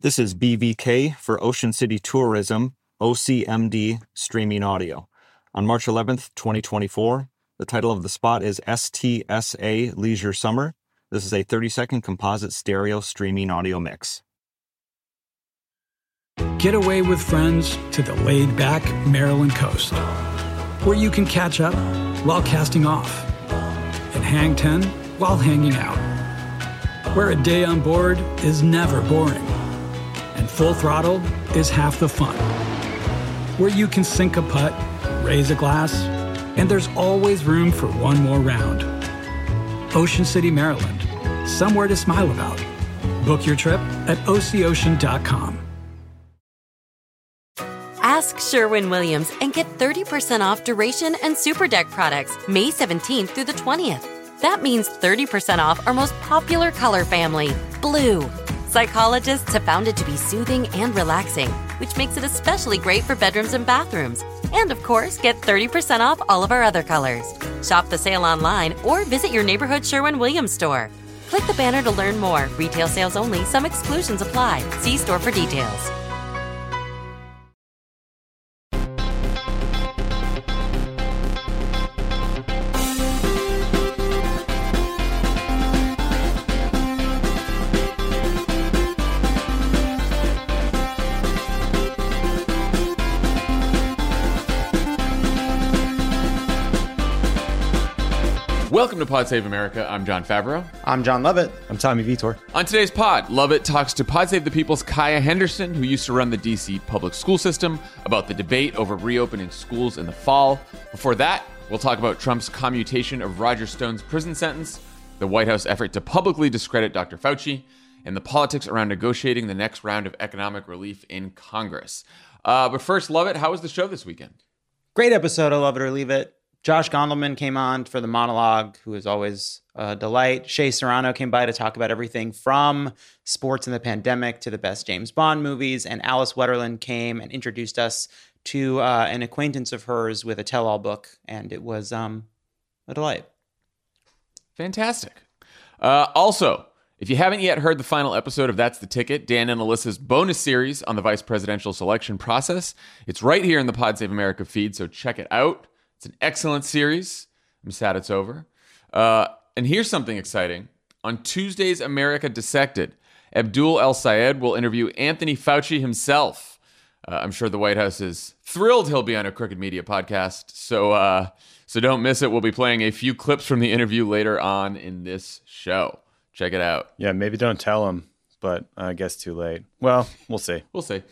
This is BVK for Ocean City Tourism, OCMD Streaming Audio. On March 11th, 2024, the title of the spot is STSA Leisure Summer. This is a 30-second composite stereo streaming audio mix. Get away with friends to the laid-back Maryland coast, where you can catch up while casting off and hang 10 while hanging out, where a day on board is never boring and full throttle is half the fun, where you can sink a putt, raise a glass, and there's always room for one more round. Ocean City, Maryland, somewhere to smile about. Book your trip at OCOcean.com. Ask Sherwin-Williams and get 30% off Duration and Super Deck products May 17th through the 20th. That means 30% off our most popular color family, blue. Psychologists have found it to be soothing and relaxing, which makes it especially great for bedrooms and bathrooms. And of course, get 30% off all of our other colors. Shop the sale online or visit your neighborhood Sherwin-Williams store. Click the banner to learn more. Retail sales only. Some exclusions apply. See store for details. Welcome to Pod Save America. I'm John Favreau. I'm John Lovett. I'm Tommy Vitor. On today's pod, Lovett talks to Pod Save the People's Kaya Henderson, who used to run the D.C. public school system, about the debate over reopening schools in the fall. Before that, we'll talk about Trump's commutation of Roger Stone's prison sentence, the White House effort to publicly discredit Dr. Fauci, and the politics around negotiating the next round of economic relief in Congress. But first, Lovett, how was the show this weekend? Great episode of Love It or Leave It. Josh Gondelman came on for the monologue, who is always a delight. Shea Serrano came by to talk about everything from sports and the pandemic to the best James Bond movies. And Alice Wetterland came and introduced us to an acquaintance of hers with a tell-all book. And it was a delight. Fantastic. Also, if you haven't yet heard the final episode of That's the Ticket, Dan and Alyssa's bonus series on the vice presidential selection process, it's right here in the Pod Save America feed, so check it out. It's an excellent series. I'm sad it's over. And here's something exciting. On Tuesday's America Dissected, Abdul El Sayed will interview Anthony Fauci himself. I'm sure the White House is thrilled he'll be on a Crooked Media podcast. So don't miss it. We'll be playing a few clips from the interview later on in this show. Check it out. Yeah, maybe don't tell him, but I guess too late. Well, we'll see. We'll see.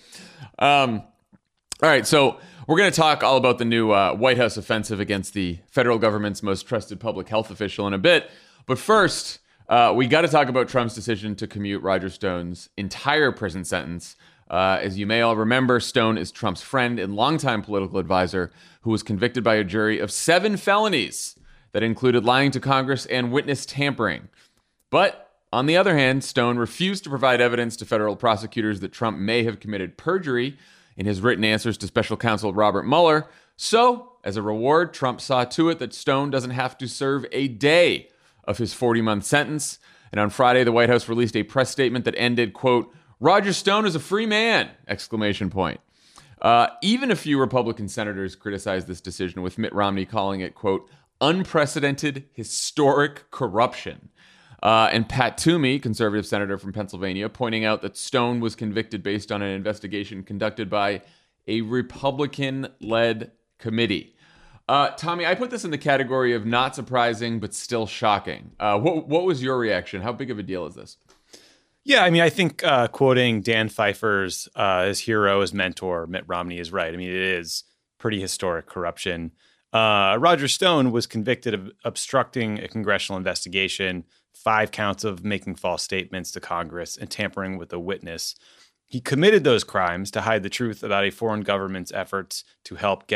All right, so we're going to talk all about the new White House offensive against the federal government's most trusted public health official in a bit. But first, we got to talk about Trump's decision to commute Roger Stone's entire prison sentence. As you may all remember, Stone is Trump's friend and longtime political advisor who was convicted by a jury of 7 felonies that included lying to Congress and witness tampering. But on the other hand, Stone refused to provide evidence to federal prosecutors that Trump may have committed perjury in his written answers to special counsel Robert Mueller. So, as a reward, Trump saw to it that Stone doesn't have to serve a day of his 40-month sentence. And on Friday, the White House released a press statement that ended, quote, "Roger Stone is a free man!" exclamation point. Even a few Republican senators criticized this decision, with Mitt Romney calling it, quote, "unprecedented, historic corruption." And Pat Toomey, conservative senator from Pennsylvania, pointing out that Stone was convicted based on an investigation conducted by a Republican-led committee. Tommy, I put this in the category of not surprising, but still shocking. What was your reaction? How big of a deal is this? Yeah, I mean, I think quoting Dan Pfeiffer's his hero, his mentor, Mitt Romney, is right. I mean, it is pretty historic corruption. Roger Stone was convicted of obstructing a congressional investigation, 5 counts of making false statements to Congress, and tampering with a witness. He committed those crimes to hide the truth about a foreign government's efforts to help get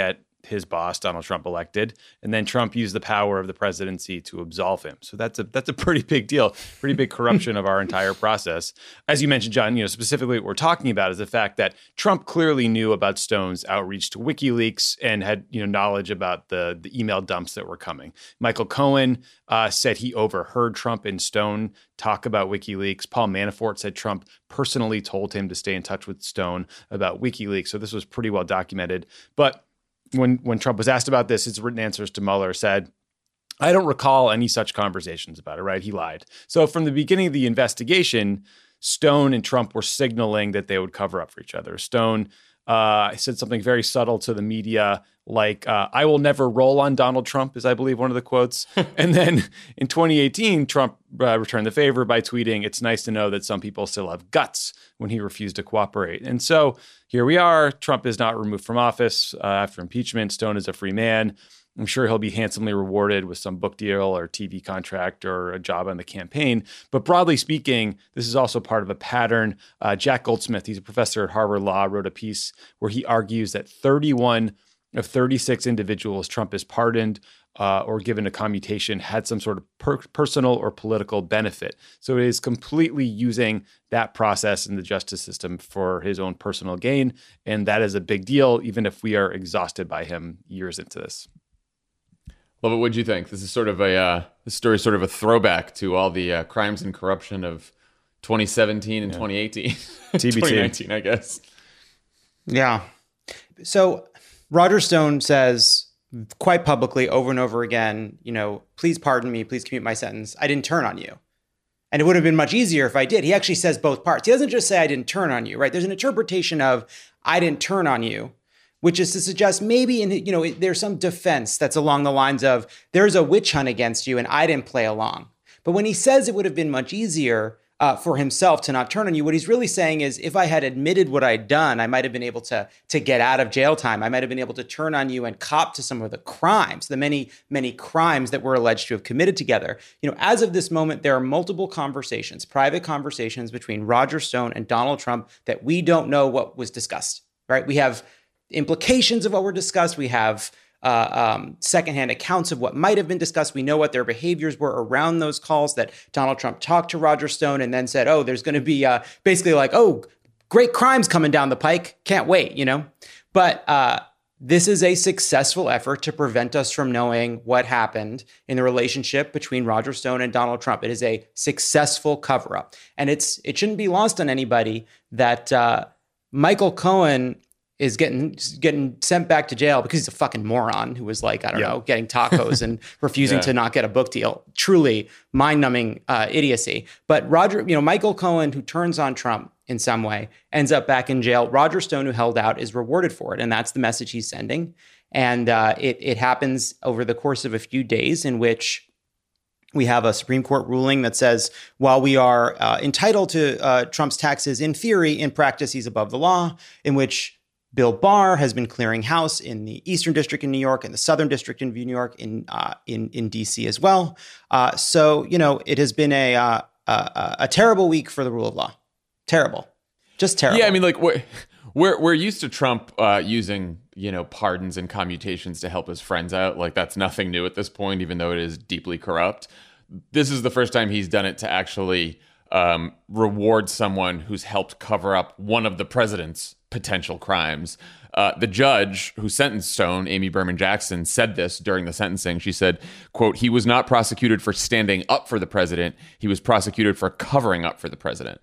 his boss, Donald Trump, elected, and then Trump used the power of the presidency to absolve him. So that's a pretty big deal, pretty big corruption of our entire process. As you mentioned, John, specifically what we're talking about is the fact that Trump clearly knew about Stone's outreach to WikiLeaks and had knowledge about the email dumps that were coming. Michael Cohen said he overheard Trump and Stone talk about WikiLeaks. Paul Manafort said Trump personally told him to stay in touch with Stone about WikiLeaks. So this was pretty well documented. But when Trump was asked about this, his written answers to Mueller said, I don't recall any such conversations about it, right? He lied. So from the beginning of the investigation, Stone and Trump were signaling that they would cover up for each other. Stone said something very subtle to the media, like, I will never roll on Donald Trump, is I believe one of the quotes. And then in 2018, Trump returned the favor by tweeting, it's nice to know that some people still have guts, when he refused to cooperate. And so here we are. Trump is not removed from office after impeachment. Stone is a free man. I'm sure he'll be handsomely rewarded with some book deal or TV contract or a job on the campaign. But broadly speaking, this is also part of a pattern. Jack Goldsmith, he's a professor at Harvard Law, wrote a piece where he argues that 31 of 36 individuals Trump has pardoned or given a commutation had some sort of personal or political benefit. So it is completely using that process in the justice system for his own personal gain. And that is a big deal, even if we are exhausted by him years into this. Love it. What'd you think? This is sort of this story is sort of a throwback to all the crimes and corruption of 2017 and 2018. TBT. 2019, I guess. Yeah. So Roger Stone says quite publicly over and over again, please pardon me, please commute my sentence. I didn't turn on you. And it would have been much easier if I did. He actually says both parts. He doesn't just say I didn't turn on you, right? There's an interpretation of I didn't turn on you, which is to suggest maybe there's some defense that's along the lines of there's a witch hunt against you and I didn't play along. But when he says it would have been much easier for himself to not turn on you, what he's really saying is if I had admitted what I'd done, I might have been able to get out of jail time. I might have been able to turn on you and cop to some of the crimes, the many, many crimes that we're alleged to have committed together. As of this moment, there are multiple conversations, private conversations between Roger Stone and Donald Trump that we don't know what was discussed, right? We have implications of what were discussed. We have secondhand accounts of what might have been discussed. We know what their behaviors were around those calls, that Donald Trump talked to Roger Stone and then said, there's going to be basically like, great crimes coming down the pike. Can't wait, But this is a successful effort to prevent us from knowing what happened in the relationship between Roger Stone and Donald Trump. It is a successful cover-up. And it shouldn't be lost on anybody that Michael Cohen is getting sent back to jail because he's a fucking moron who was like, getting tacos and refusing to not get a book deal. Truly mind-numbing idiocy. But Michael Cohen, who turns on Trump in some way, ends up back in jail. Roger Stone, who held out, is rewarded for it. And that's the message he's sending. And it happens over the course of a few days in which we have a Supreme Court ruling that says, while we are entitled to Trump's taxes in theory, in practice, he's above the law, in which Bill Barr has been clearing house in the Eastern District in New York and the Southern District in New York, in D.C. as well. So it has been a terrible week for the rule of law. Terrible, just terrible. Yeah, I mean, like we're used to Trump using pardons and commutations to help his friends out. Like that's nothing new at this point, even though it is deeply corrupt. This is the first time he's done it to actually reward someone who's helped cover up one of the president's potential crimes. The judge who sentenced Stone, Amy Berman Jackson, said this during the sentencing. She said, quote, he was not prosecuted for standing up for the president. He was prosecuted for covering up for the president.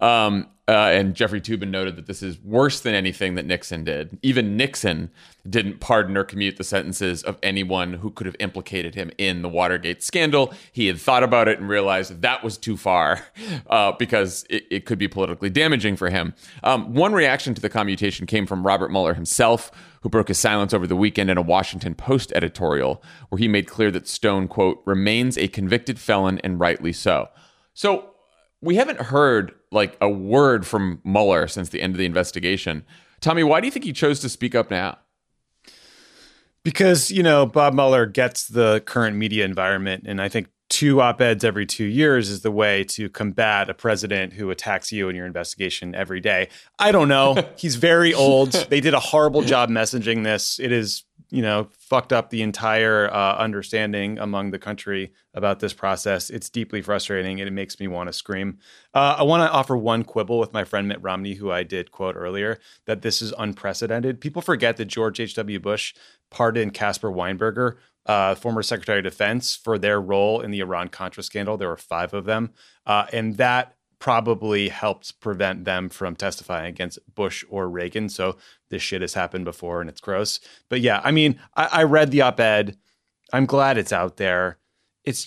And Jeffrey Toobin noted that this is worse than anything that Nixon did. Even Nixon didn't pardon or commute the sentences of anyone who could have implicated him in the Watergate scandal. He had thought about it and realized that was too far because it could be politically damaging for him. One reaction to the commutation came from Robert Mueller himself, who broke his silence over the weekend in a Washington Post editorial, where he made clear that Stone, quote, remains a convicted felon and rightly so. So we haven't heard like a word from Mueller since the end of the investigation. Tommy, why do you think he chose to speak up now? Because, Bob Mueller gets the current media environment. And I think 2 op-eds every 2 years is the way to combat a president who attacks you in your investigation every day. I don't know. He's very old. They did a horrible job messaging this. It is fucked up the entire understanding among the country about this process. It's deeply frustrating, and it makes me want to scream. I want to offer one quibble with my friend Mitt Romney, who I did quote earlier, that this is unprecedented. People forget that George H.W. Bush pardoned Caspar Weinberger, former Secretary of Defense, for their role in the Iran-Contra scandal. There were 5 of them. And that probably helped prevent them from testifying against Bush or Reagan. So this shit has happened before, and it's gross. But yeah, I mean, I read the op-ed. I'm glad it's out there. It's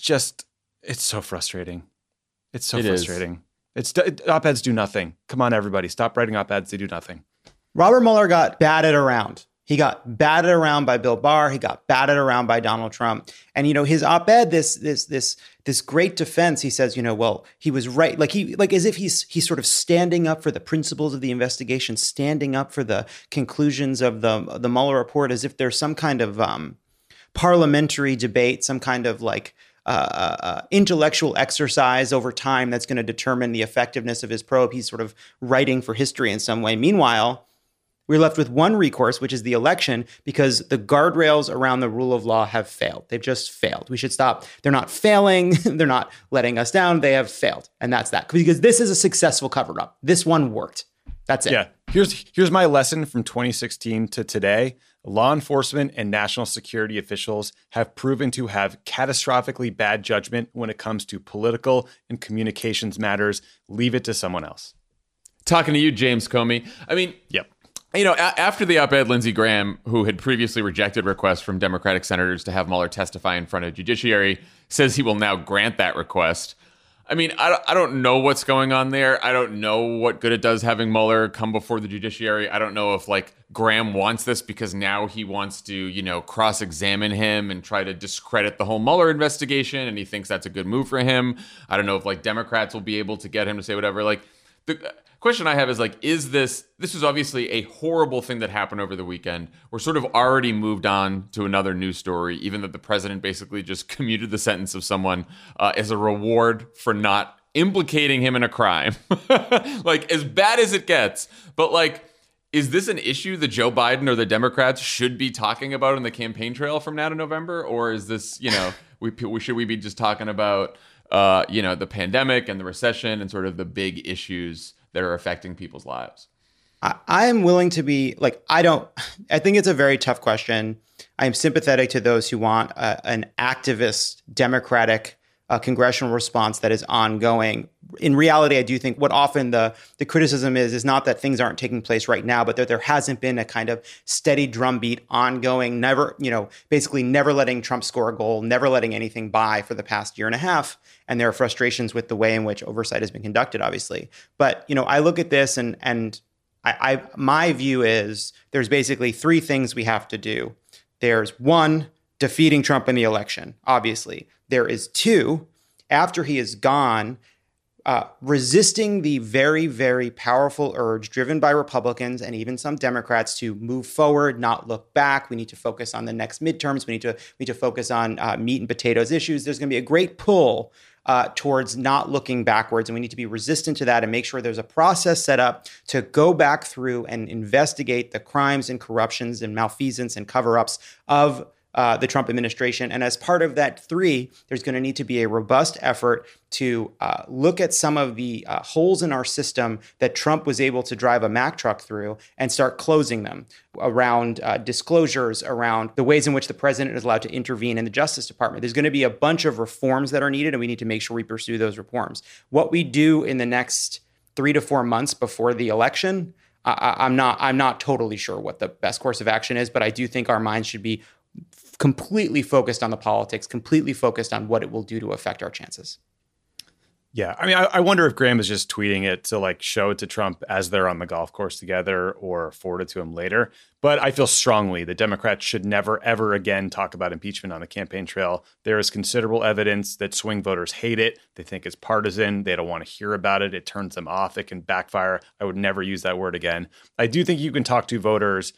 so frustrating. It's so frustrating. Op-eds do nothing. Come on, everybody. Stop writing op-eds. They do nothing. Robert Mueller got batted around. He got batted around by Bill Barr. He got batted around by Donald Trump. And, his op-ed, this great defense, he says, well, he was right. Like as if he's sort of standing up for the principles of the investigation, standing up for the conclusions of the Mueller report, as if there's some kind of parliamentary debate, some kind of intellectual exercise over time that's going to determine the effectiveness of his probe. He's sort of writing for history in some way. Meanwhile, we're left with one recourse, which is the election, because the guardrails around the rule of law have failed. They've just failed. We should stop. They're not failing. They're not letting us down. They have failed. And that's that. Because this is a successful cover-up. This one worked. That's it. Yeah. Here's my lesson from 2016 to today. Law enforcement and national security officials have proven to have catastrophically bad judgment when it comes to political and communications matters. Leave it to someone else. Talking to you, James Comey. I mean, yep. After the op-ed, Lindsey Graham, who had previously rejected requests from Democratic senators to have Mueller testify in front of the judiciary, says he will now grant that request. I mean, I don't know what's going on there. I don't know what good it does having Mueller come before the judiciary. I don't know if Graham wants this because now he wants to, cross-examine him and try to discredit the whole Mueller investigation, and he thinks that's a good move for him. I don't know if Democrats will be able to get him to say whatever. The question I have is this is obviously a horrible thing that happened over the weekend. We're sort of already moved on to another news story, even that the president basically just commuted the sentence of someone as a reward for not implicating him in a crime. As bad as it gets. But is this an issue that Joe Biden or the Democrats should be talking about on the campaign trail from now to November? Or is this, should we be just talking about the pandemic and the recession and sort of the big issues that are affecting people's lives? I am willing to be I think it's a very tough question. I am sympathetic to those who want an activist Democratic congressional response that is ongoing. In reality, I do think what often the criticism is not that things aren't taking place right now, but that there hasn't been a kind of steady drumbeat, ongoing, basically never letting Trump score a goal, never letting anything by for the past year and a half. And there are frustrations with the way in which oversight has been conducted, obviously. But, I look at this and my view is there's basically 3 things we have to do. There's 1, defeating Trump in the election, obviously. There is 2, after he is gone, resisting the very, very powerful urge driven by Republicans and even some Democrats to move forward, not look back. We need to focus on the next midterms. We need to focus on meat and potatoes issues. There's going to be a great pull towards not looking backwards, and we need to be resistant to that and make sure there's a process set up to go back through and investigate the crimes and corruptions and malfeasance and cover-ups of the Trump administration. And as part of that 3, there's going to need to be a robust effort to look at some of the holes in our system that Trump was able to drive a Mack truck through and start closing them around disclosures, around the ways in which the president is allowed to intervene in the Justice Department. There's going to be a bunch of reforms that are needed, and we need to make sure we pursue those reforms. What we do in the next 3 to 4 months before the election, I'm not totally sure what the best course of action is, but I do think our minds should be completely focused on the politics, completely focused on what it will do to affect our chances. Yeah. I mean, I wonder if Graham is just tweeting it to show it to Trump as they're on the golf course together or forward it to him later. But I feel strongly the Democrats should never, ever again talk about impeachment on the campaign trail. There is considerable evidence that swing voters hate it. They think it's partisan. They don't want to hear about it. It turns them off. It can backfire. I would never use that word again. I do think you can talk to voters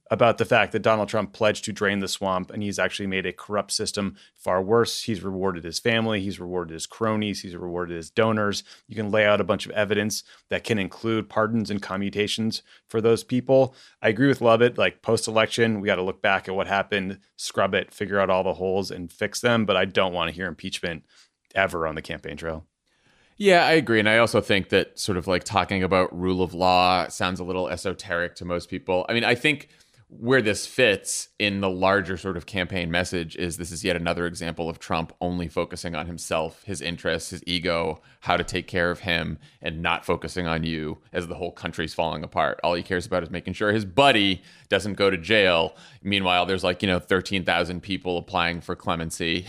about the fact that Donald Trump pledged to drain the swamp, and he's actually made a corrupt system far worse. He's rewarded his family. He's rewarded his cronies. He's rewarded his donors. You can lay out a bunch of evidence that can include pardons and commutations for those people. I agree with Lovett. Like, post-election, we got to look back at what happened, scrub it, figure out all the holes and fix them. But I don't want to hear impeachment ever on the campaign trail. Yeah, I agree. And I also think that sort of like talking about rule of law sounds a little esoteric to most people. I mean, I think where this fits in the larger sort of campaign message is this is yet another example of Trump only focusing on himself, his interests, his ego, how to take care of him, and not focusing on you as the whole country's falling apart. All he cares about is making sure his buddy doesn't go to jail. Meanwhile, there's 13,000 people applying for clemency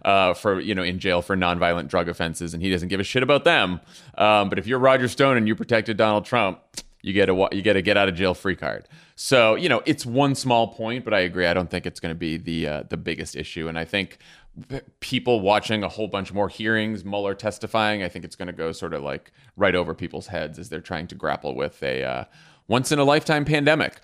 in jail for nonviolent drug offenses, and he doesn't give a shit about them. But if you're Roger Stone and you protected Donald Trump, you get a get out of jail free card. So, it's one small point, but I agree. I don't think it's going to be the biggest issue. And I think people watching a whole bunch more hearings, Mueller testifying, I think it's going to go sort of like right over people's heads as they're trying to grapple with a once in a lifetime pandemic.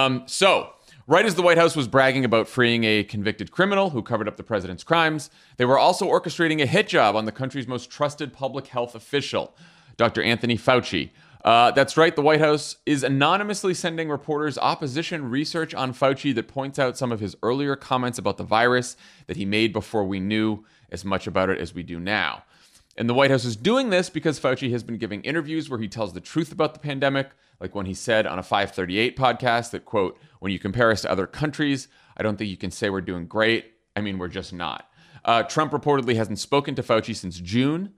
So right as the White House was bragging about freeing a convicted criminal who covered up the president's crimes, they were also orchestrating a hit job on the country's most trusted public health official, Dr. Anthony Fauci. That's right. The White House is anonymously sending reporters opposition research on Fauci that points out some of his earlier comments about the virus that he made before we knew as much about it as we do now. And the White House is doing this because Fauci has been giving interviews where he tells the truth about the pandemic, like when he said on a 538 podcast that, quote, "When you compare us to other countries, I don't think you can say we're doing great. I mean, we're just not." Trump reportedly hasn't spoken to Fauci since June.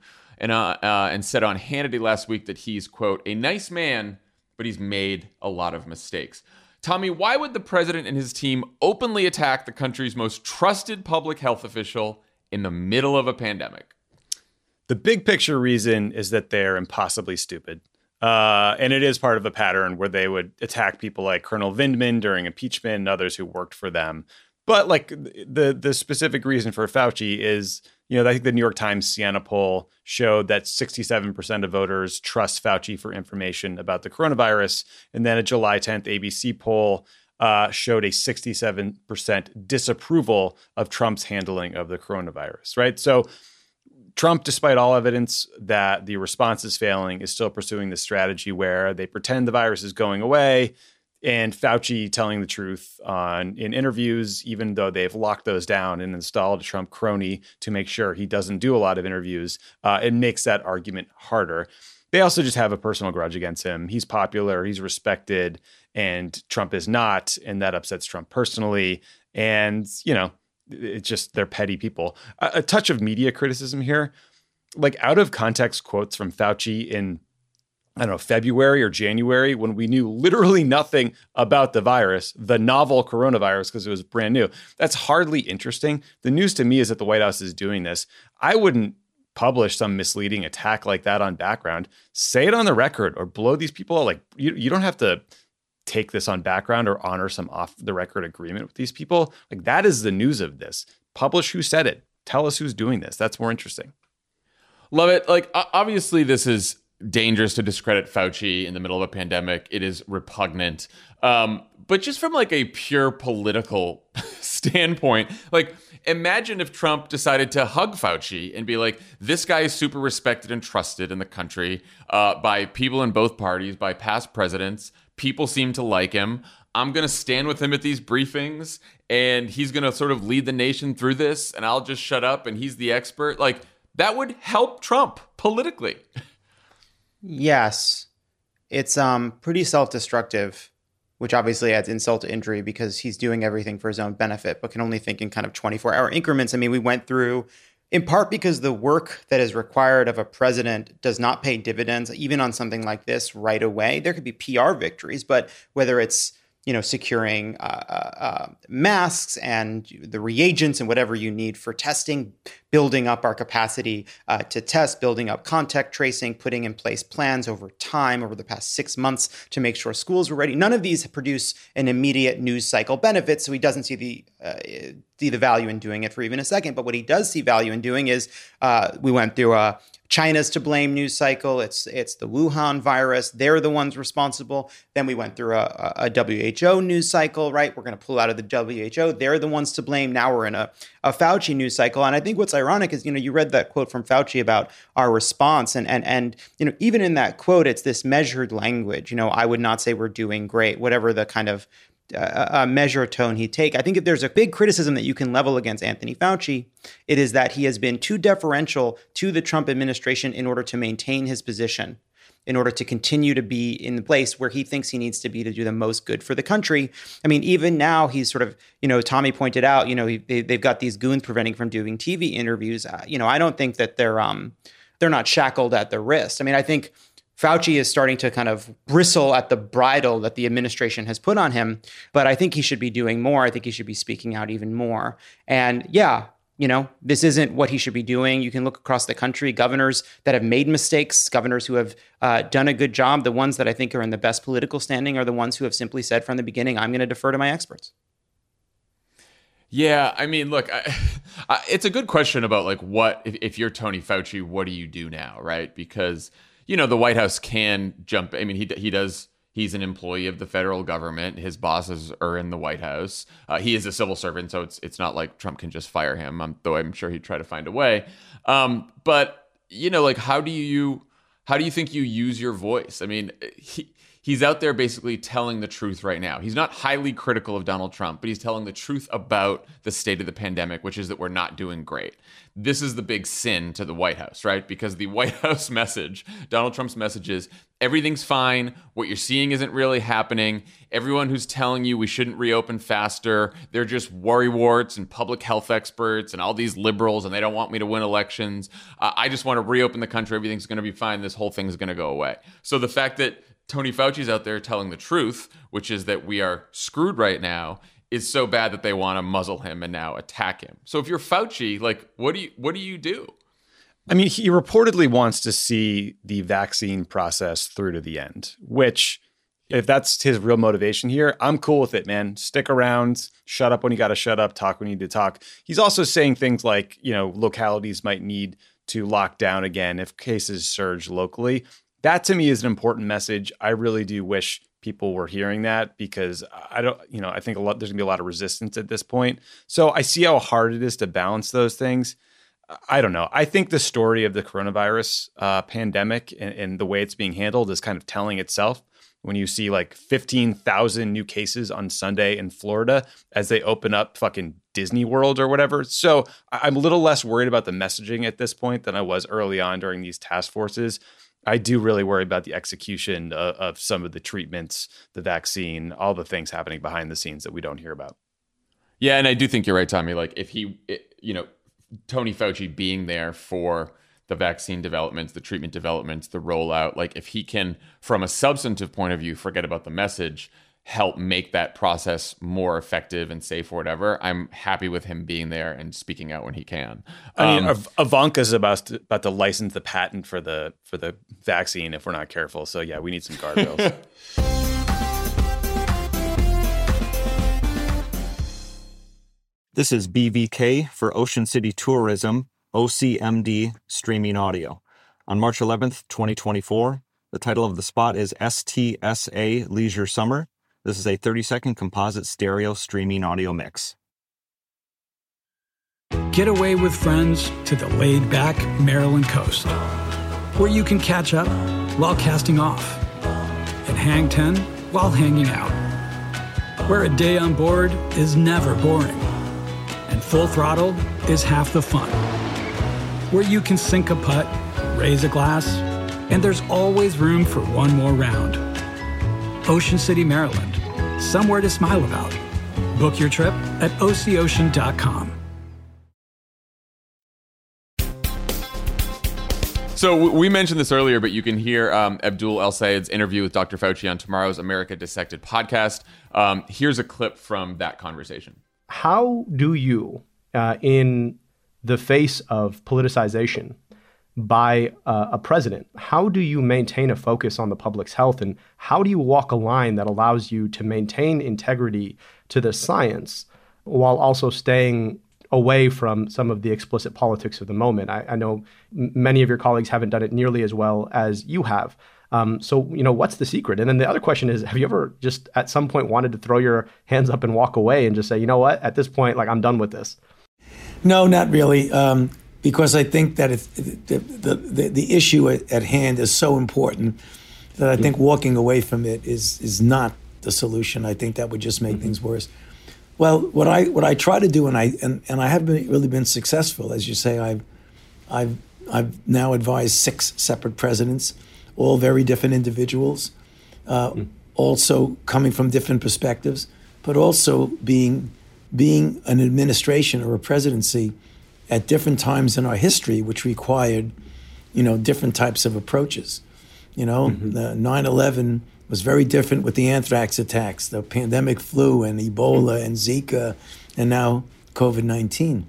And said on Hannity last week that he's, quote, "a nice man, but he's made a lot of mistakes." Tommy, why would the president and his team openly attack the country's most trusted public health official in the middle of a pandemic? The big picture reason is that they're impossibly stupid. And it is part of a pattern where they would attack people like Colonel Vindman during impeachment and others who worked for them. But like the specific reason for Fauci is, I think the New York Times Siena poll showed that 67% of voters trust Fauci for information about the coronavirus. And then a July 10th ABC poll showed a 67% disapproval of Trump's handling of the coronavirus, right? So Trump, despite all evidence that the response is failing, is still pursuing this strategy where they pretend the virus is going away. And Fauci telling the truth in interviews, even though they've locked those down and installed a Trump crony to make sure he doesn't do a lot of interviews, it makes that argument harder. They also just have a personal grudge against him. He's popular, he's respected, and Trump is not, and that upsets Trump personally. And, it's just they're petty people. A touch of media criticism here, like out of context quotes from Fauci in February or January, when we knew literally nothing about the virus, the novel coronavirus, because it was brand new. That's hardly interesting. The news to me is that the White House is doing this. I wouldn't publish some misleading attack like that on background. Say it on the record or blow these people out. Like, you don't have to take this on background or honor some off the record agreement with these people. Like, that is the news of this. Publish who said it. Tell us who's doing this. That's more interesting. Love it. Like, obviously this is dangerous to discredit Fauci in the middle of a pandemic. It is repugnant. But just from like a pure political standpoint, like imagine if Trump decided to hug Fauci and be like, this guy is super respected and trusted in the country by people in both parties, by past presidents. People seem to like him. I'm going to stand with him at these briefings and he's going to sort of lead the nation through this and I'll just shut up and he's the expert. Like that would help Trump politically. Yes, it's pretty self-destructive, which obviously adds insult to injury because he's doing everything for his own benefit, but can only think in kind of 24-hour increments. I mean, we went through, in part because the work that is required of a president does not pay dividends, even on something like this right away. There could be PR victories, but whether it's securing masks and the reagents and whatever you need for testing, building up our capacity to test, building up contact tracing, putting in place plans over time over the past 6 months to make sure schools were ready. None of these produce an immediate news cycle benefit, so he doesn't see the value in doing it for even a second. But what he does see value in doing is we went through a China's to blame news cycle. It's the Wuhan virus. They're the ones responsible. Then we went through a WHO news cycle, right? We're going to pull out of the WHO. They're the ones to blame. Now we're in a Fauci news cycle. And I think what's ironic is, you read that quote from Fauci about our response. And even in that quote, it's this measured language. I would not say we're doing great, whatever the kind of measure tone he'd take. I think if there's a big criticism that you can level against Anthony Fauci, it is that he has been too deferential to the Trump administration in order to maintain his position, in order to continue to be in the place where he thinks he needs to be to do the most good for the country. I mean, even now he's sort of, Tommy pointed out, they've got these goons preventing from doing TV interviews. I don't think that they're not shackled at the wrist. I mean, I think Fauci is starting to kind of bristle at the bridle that the administration has put on him, but I think he should be doing more. I think he should be speaking out even more. And yeah, this isn't what he should be doing. You can look across the country, governors that have made mistakes, governors who have done a good job. The ones that I think are in the best political standing are the ones who have simply said from the beginning, I'm going to defer to my experts. Yeah, I mean, look, it's a good question about like what, if you're Tony Fauci, what do you do now, right? Because the White House can jump. I mean, he's an employee of the federal government. His bosses are in the White House. He is a civil servant, so it's not like Trump can just fire him, though I'm sure he'd try to find a way. But, like, how do you think you use your voice? I mean, he's out there basically telling the truth right now. He's not highly critical of Donald Trump, but he's telling the truth about the state of the pandemic, which is that we're not doing great. This is the big sin to the White House, right? Because the White House message, Donald Trump's message is, everything's fine. What you're seeing isn't really happening. Everyone who's telling you we shouldn't reopen faster, they're just worrywarts and public health experts and all these liberals, and they don't want me to win elections. I just want to reopen the country. Everything's going to be fine. This whole thing's going to go away. So the fact that Tony Fauci's out there telling the truth, which is that we are screwed right now, is so bad that they want to muzzle him and now attack him. So if you're Fauci, like, what do you do? I mean, he reportedly wants to see the vaccine process through to the end, which, if that's his real motivation here, I'm cool with it, man. Stick around, shut up when you got to shut up, talk when you need to talk. He's also saying things like, localities might need to lock down again if cases surge locally. That to me is an important message. I really do wish people were hearing that, because I think there's gonna be a lot of resistance at this point. So I see how hard it is to balance those things. I don't know. I think the story of the coronavirus pandemic and the way it's being handled is kind of telling itself. When you see like 15,000 new cases on Sunday in Florida as they open up fucking Disney World or whatever. So I'm a little less worried about the messaging at this point than I was early on during these task forces. I do really worry about the execution of some of the treatments, the vaccine, all the things happening behind the scenes that we don't hear about. Yeah, and I do think you're right, Tommy. Like, if Tony Fauci being there for the vaccine developments, the treatment developments, the rollout, like if he can, from a substantive point of view, forget about the message, help make that process more effective and safe or whatever, I'm happy with him being there and speaking out when he can. I mean, Ivanka's about to license the patent for the vaccine if we're not careful. So yeah, we need some guardrails. This is BVK for Ocean City Tourism, OCMD streaming audio. On March 11th, 2024, the title of the spot is STSA Leisure Summer. This is a 30-second composite stereo streaming audio mix. Get away with friends to the laid-back Maryland coast, where you can catch up while casting off and hang 10 while hanging out, where a day on board is never boring and full throttle is half the fun, where you can sink a putt, raise a glass, and there's always room for one more round. Ocean City, Maryland, somewhere to smile about. Book your trip at OCOcean.com. So we mentioned this earlier, but you can hear Abdul El-Sayed's interview with Dr. Fauci on tomorrow's America Dissected podcast. Here's a clip from that conversation. How do you, in the face of politicization by a president, how do you maintain a focus on the public's health, and how do you walk a line that allows you to maintain integrity to the science while also staying away from some of the explicit politics of the moment. I know many of your colleagues haven't done it nearly as well as you have. So, what's the secret? And then the other question is, have you ever just at some point wanted to throw your hands up and walk away and just say, you know what, at this point, like, I'm done with this? No, not really. Because I think that the issue at hand is so important that I think walking away from it is not the solution. I think that would just make things worse. Well, what I try to do, and I have really been successful, as you say. I've now advised 6 separate presidents, all very different individuals, also coming from different perspectives, but also being an administration or a presidency at different times in our history, which required, different types of approaches. The 9/11 was very different with the anthrax attacks, the pandemic flu and Ebola and Zika, and now COVID-19.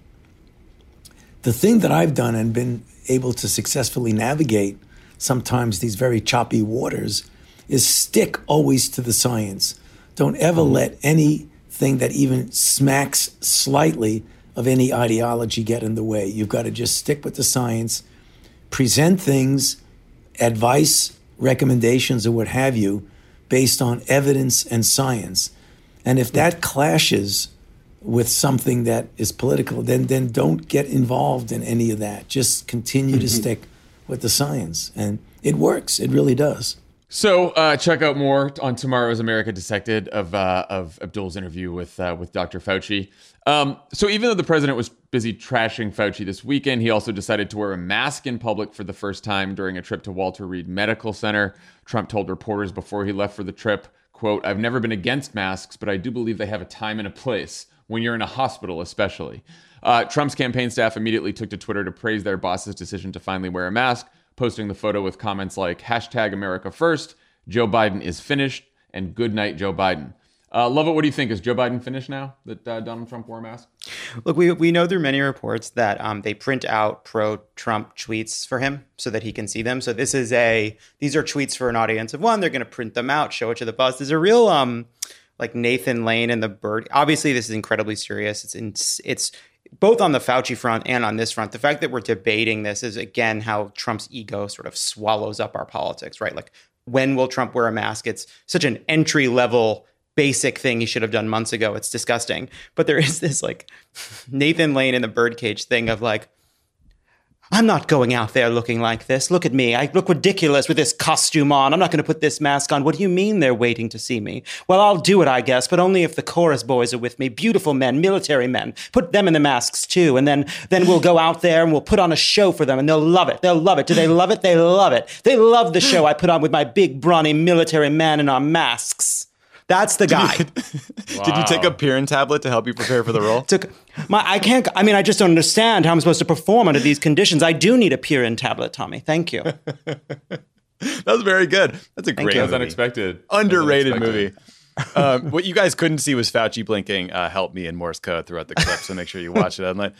The thing that I've done and been able to successfully navigate sometimes these very choppy waters is stick always to the science. Don't ever let anything that even smacks slightly of any ideology get in the way. You've got to just stick with the science, present things, advice, recommendations, or what have you, based on evidence and science. And if that clashes with something that is political, then don't get involved in any of that. Just continue to stick with the science. And it works. It really does. So check out more on Tomorrow's America Dissected of Abdul's interview with Dr. Fauci. So even though the president was busy trashing Fauci this weekend, he also decided to wear a mask in public for the first time during a trip to Walter Reed Medical Center. Trump told reporters before he left for the trip, quote, "I've never been against masks, but I do believe they have a time and a place, when you're in a hospital especially." Trump's campaign staff immediately took to Twitter to praise their boss's decision to finally wear a mask, posting the photo with comments like #AmericaFirst, Joe Biden is finished, and good night, Joe Biden. Lovett, what do you think? Is Joe Biden finished now that Donald Trump wore a mask? Look, we know through many reports that they print out pro-Trump tweets for him so that he can see them. So these are tweets for an audience of one. They're going to print them out, show it to the bus. There's a real like Nathan Lane and the Bird. Obviously, this is incredibly serious. It's both on the Fauci front and on this front. The fact that we're debating this is, again, how Trump's ego sort of swallows up our politics, right? Like, when will Trump wear a mask? It's such an entry-level basic thing he should have done months ago. It's disgusting. But there is this like Nathan Lane in the birdcage thing of like, I'm not going out there looking like this. Look at me. I look ridiculous with this costume on. I'm not going to put this mask on. What do you mean they're waiting to see me? Well, I'll do it, I guess, but only if the chorus boys are with me. Beautiful men, military men. Put them in the masks too. And then we'll go out there and we'll put on a show for them and they'll love it. They'll love it. Do they love it? They love it. They love the show I put on with my big, brawny military man in our masks. That's the guy. Wow. Did you take a Pirin tablet to help you prepare for the role? I just don't understand how I'm supposed to perform under these conditions. I do need a Pirin tablet, Tommy. Thank you. That was very good. That's a great, that was unexpected. Underrated movie. What you guys couldn't see was Fauci blinking help me in Morse code throughout the clip, so make sure you watch it online.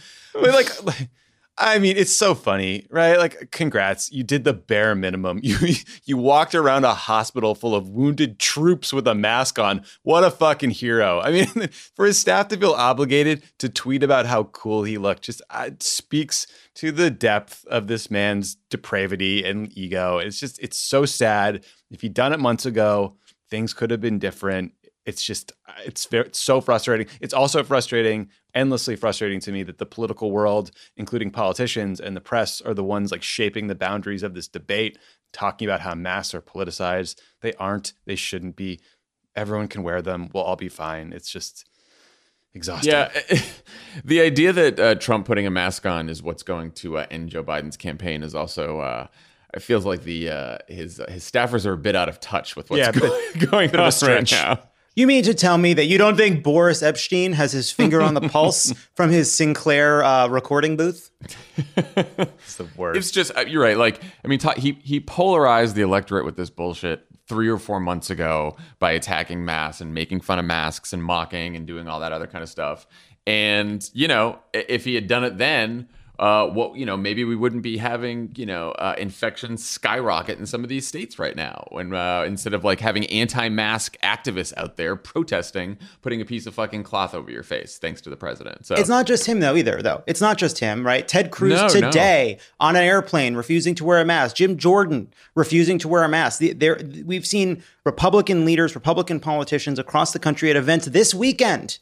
I mean, it's so funny, right? Like, congrats. You did the bare minimum. You walked around a hospital full of wounded troops with a mask on. What a fucking hero. I mean, for his staff to feel obligated to tweet about how cool he looked just speaks to the depth of this man's depravity and ego. It's so sad. If he'd done it months ago, things could have been different. It's so frustrating. It's also endlessly frustrating to me that the political world, including politicians and the press, are the ones like shaping the boundaries of this debate, talking about how masks are politicized. They aren't. They shouldn't be. Everyone can wear them. We'll all be fine. It's just exhausting. Yeah. The idea that Trump putting a mask on is what's going to end Joe Biden's campaign is also... it feels like his staffers are a bit out of touch with what's going on right now. You mean to tell me that you don't think Boris Epstein has his finger on the pulse from his Sinclair recording booth? It's the worst. It's just, you're right. Like, I mean, he polarized the electorate with this bullshit 3 or 4 months ago by attacking masks and making fun of masks and mocking and doing all that other kind of stuff. And, if he had done it then, maybe we wouldn't be having, infections skyrocket in some of these states right now. When instead of like having anti-mask activists out there protesting, putting a piece of fucking cloth over your face, thanks to the president. So it's not just him though. It's not just him, right? Ted Cruz today on an airplane refusing to wear a mask. Jim Jordan refusing to wear a mask. We've seen Republican leaders, Republican politicians across the country at events this weekend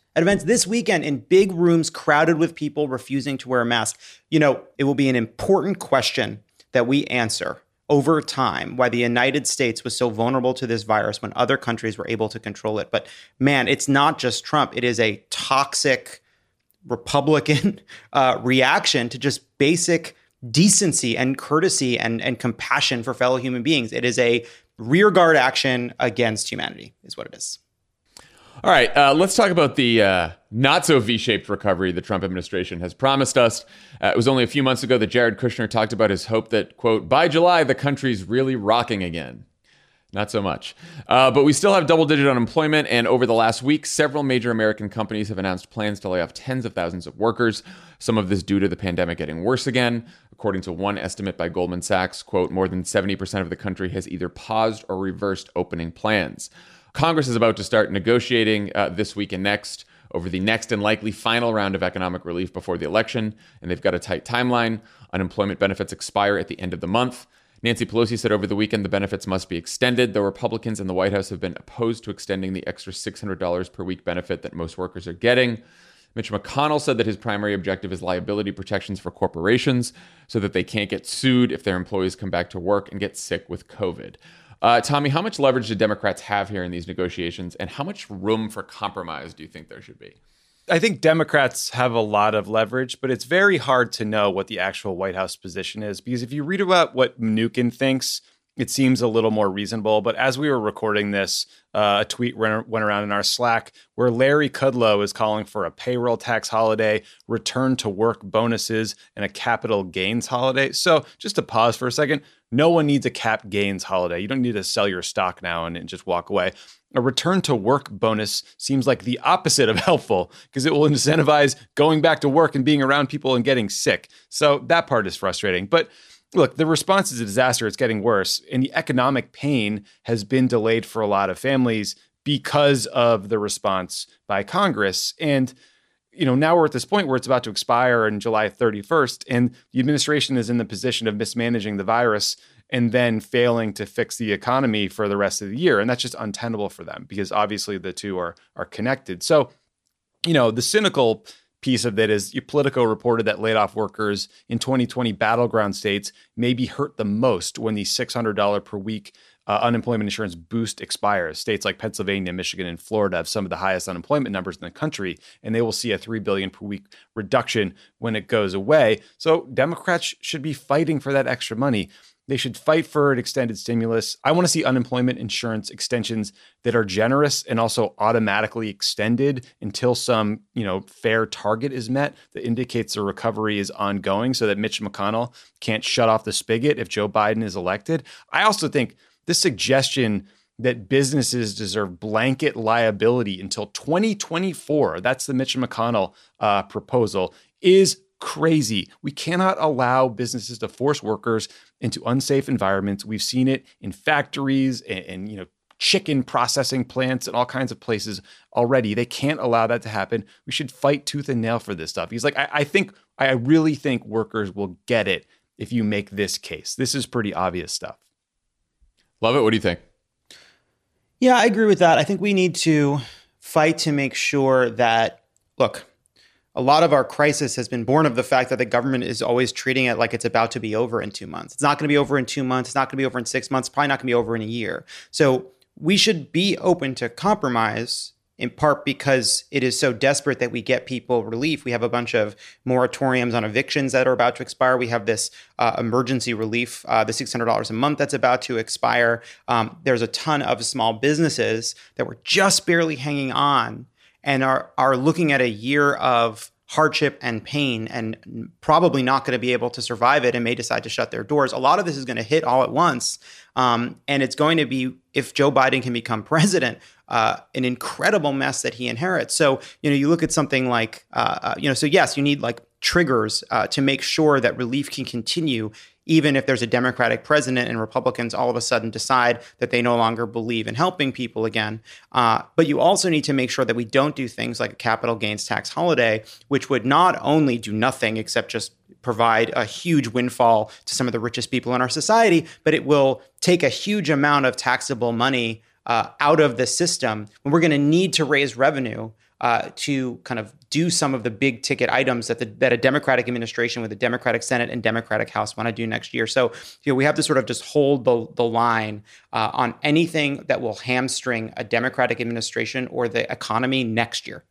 in big rooms crowded with people refusing to wear a mask. It will be an important question that we answer over time, why the United States was so vulnerable to this virus when other countries were able to control it. But man, it's not just Trump. It is a toxic Republican reaction to just basic decency and courtesy and compassion for fellow human beings. It is a rearguard action against humanity, is what it is. All right, let's talk about the not-so-V-shaped recovery the Trump administration has promised us. It was only a few months ago that Jared Kushner talked about his hope that, quote, by July, the country's really rocking again. Not so much. But we still have double-digit unemployment, and over the last week, several major American companies have announced plans to lay off tens of thousands of workers, some of this due to the pandemic getting worse again. According to one estimate by Goldman Sachs, quote, more than 70% of the country has either paused or reversed opening plans. Congress is about to start negotiating this week and next over the next and likely final round of economic relief before the election, and they've got a tight timeline. Unemployment benefits expire at the end of the month. Nancy Pelosi said over the weekend the benefits must be extended, though Republicans in the White House have been opposed to extending the extra $600 per week benefit that most workers are getting. Mitch McConnell said that his primary objective is liability protections for corporations so that they can't get sued if their employees come back to work and get sick with COVID. Tommy, how much leverage do Democrats have here in these negotiations, and how much room for compromise do you think there should be? I think Democrats have a lot of leverage, but it's very hard to know what the actual White House position is, because if you read about what Mnuchin thinks, it seems a little more reasonable. But as we were recording this, a tweet went around in our Slack where Larry Kudlow is calling for a payroll tax holiday, return to work bonuses, and a capital gains holiday. So just to pause for a second, no one needs a cap gains holiday. You don't need to sell your stock now and just walk away. A return to work bonus seems like the opposite of helpful because it will incentivize going back to work and being around people and getting sick. So that part is frustrating. But look, the response is a disaster. It's getting worse. And the economic pain has been delayed for a lot of families because of the response by Congress. And now we're at this point where it's about to expire on July 31st, and the administration is in the position of mismanaging the virus and then failing to fix the economy for the rest of the year. And that's just untenable for them because obviously the two are connected. So, the cynical piece of that is Politico reported that laid off workers in 2020 battleground states may be hurt the most when the $600 per week unemployment insurance boost expires. States like Pennsylvania, Michigan, and Florida have some of the highest unemployment numbers in the country, and they will see a $3 billion per week reduction when it goes away. So Democrats should be fighting for that extra money. They should fight for an extended stimulus. I want to see unemployment insurance extensions that are generous and also automatically extended until some, fair target is met that indicates the recovery is ongoing so that Mitch McConnell can't shut off the spigot if Joe Biden is elected. I also think this suggestion that businesses deserve blanket liability until 2024, that's the Mitch McConnell proposal, is crazy. We cannot allow businesses to force workers into unsafe environments. We've seen it in factories and chicken processing plants and all kinds of places already. They can't allow that to happen. We should fight tooth and nail for this stuff. He's like, I really think workers will get it if you make this case. This is pretty obvious stuff. Love it. What do you think? Yeah, I agree with that. I think we need to fight to make sure that, look, a lot of our crisis has been born of the fact that the government is always treating it like it's about to be over in 2 months. It's not going to be over in 2 months. It's not going to be over in 6 months. It's probably not going to be over in a year. So we should be open to compromise, in part because it is so desperate that we get people relief. We have a bunch of moratoriums on evictions that are about to expire. We have this emergency relief, the $600 a month that's about to expire. There's a ton of small businesses that were just barely hanging on and are looking at a year of hardship and pain and probably not going to be able to survive it and may decide to shut their doors. A lot of this is going to hit all at once. And it's going to be, if Joe Biden can become president, an incredible mess that he inherits. So, you look at something like, so yes, you need like triggers to make sure that relief can continue, even if there's a Democratic president and Republicans all of a sudden decide that they no longer believe in helping people again. But you also need to make sure that we don't do things like a capital gains tax holiday, which would not only do nothing except just provide a huge windfall to some of the richest people in our society, but it will take a huge amount of taxable money out of the system when we're going to need to raise revenue to kind of do some of the big ticket items that a Democratic administration with a Democratic Senate and Democratic House want to do next year. So we have to sort of just hold the line on anything that will hamstring a Democratic administration or the economy next year.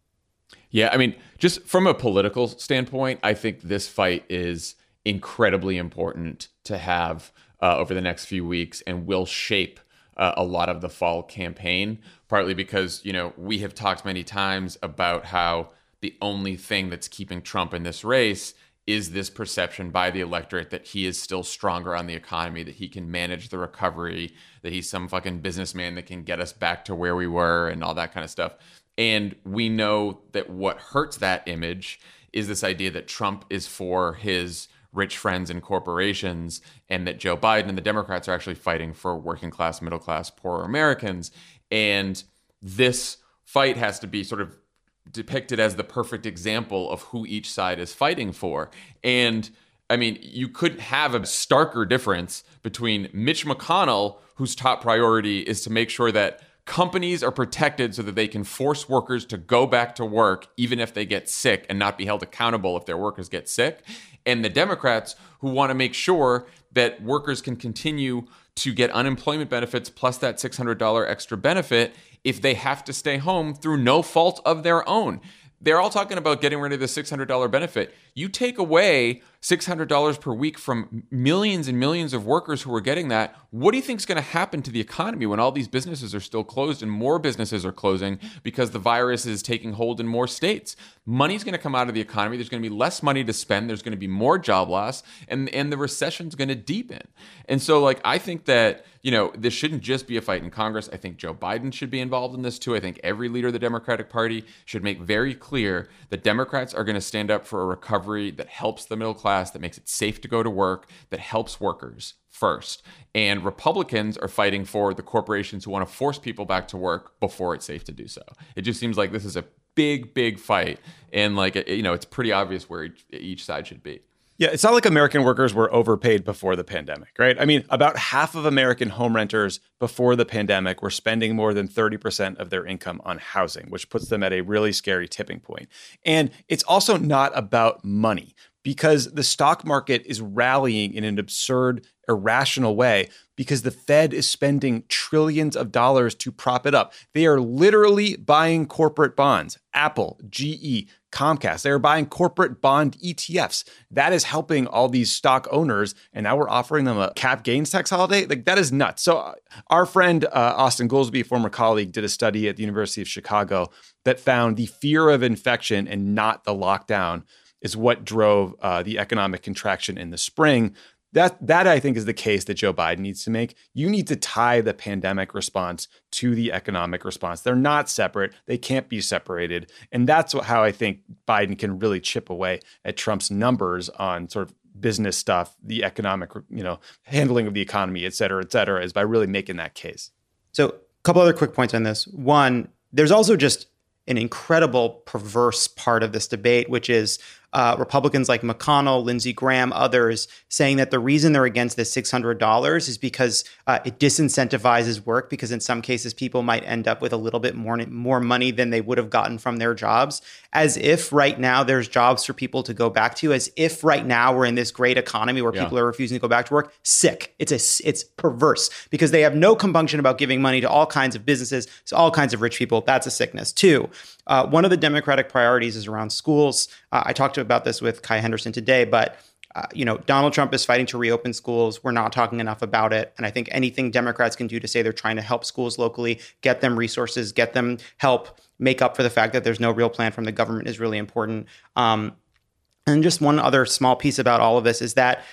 Yeah, I mean, just from a political standpoint, I think this fight is incredibly important to have over the next few weeks and will shape a lot of the fall campaign, partly because, we have talked many times about how the only thing that's keeping Trump in this race is this perception by the electorate that he is still stronger on the economy, that he can manage the recovery, that he's some fucking businessman that can get us back to where we were and all that kind of stuff. And we know that what hurts that image is this idea that Trump is for his rich friends and corporations, and that Joe Biden and the Democrats are actually fighting for working class, middle class, poorer Americans. And this fight has to be sort of depicted as the perfect example of who each side is fighting for. And I mean, you couldn't have a starker difference between Mitch McConnell, whose top priority is to make sure that companies are protected so that they can force workers to go back to work even if they get sick and not be held accountable if their workers get sick. And the Democrats, who want to make sure that workers can continue to get unemployment benefits plus that $600 extra benefit if they have to stay home through no fault of their own. They're all talking about getting rid of the $600 benefit. You take away $600 per week from millions and millions of workers who are getting that. What do you think is going to happen to the economy when all these businesses are still closed and more businesses are closing because the virus is taking hold in more states? Money's going to come out of the economy. There's going to be less money to spend. There's going to be more job loss, and the recession's going to deepen. And so, I think that, this shouldn't just be a fight in Congress. I think Joe Biden should be involved in this too. I think every leader of the Democratic Party should make very clear that Democrats are going to stand up for a recovery that helps the middle class, that makes it safe to go to work, that helps workers first. And Republicans are fighting for the corporations who want to force people back to work before it's safe to do so. It just seems like this is a big fight. And it's pretty obvious where each side should be. Yeah, it's not like American workers were overpaid before the pandemic, right? I mean, about half of American home renters before the pandemic were spending more than 30% of their income on housing, which puts them at a really scary tipping point. And it's also not about money, because the stock market is rallying in an absurd, irrational way because the Fed is spending trillions of dollars to prop it up. They are literally buying corporate bonds. Apple, GE, Comcast, they are buying corporate bond ETFs. That is helping all these stock owners, and now we're offering them a cap gains tax holiday? That is nuts. So our friend Austin Goolsbee, former colleague, did a study at the University of Chicago that found the fear of infection and not the lockdown is what drove the economic contraction in the spring. That I think is the case that Joe Biden needs to make. You need to tie the pandemic response to the economic response. They're not separate. They can't be separated. And that's how I think Biden can really chip away at Trump's numbers on sort of business stuff, the economic, handling of the economy, et cetera, is by really making that case. So a couple other quick points on this. One, there's also just an incredible perverse part of this debate, which is Republicans like McConnell, Lindsey Graham, others saying that the reason they're against this $600 is because it disincentivizes work, because in some cases people might end up with a little bit more money than they would have gotten from their jobs, as if right now there's jobs for people to go back to, as if right now we're in this great economy where people are refusing to go back to work. Sick. It's perverse because they have no compunction about giving money to all kinds of businesses, to all kinds of rich people. That's a sickness. Two, one of the Democratic priorities is around schools. I talked about this with Kai Henderson today, but Donald Trump is fighting to reopen schools. We're not talking enough about it. And I think anything Democrats can do to say they're trying to help schools locally, get them resources, get them help make up for the fact that there's no real plan from the government is really important. And just one other small piece about all of this is that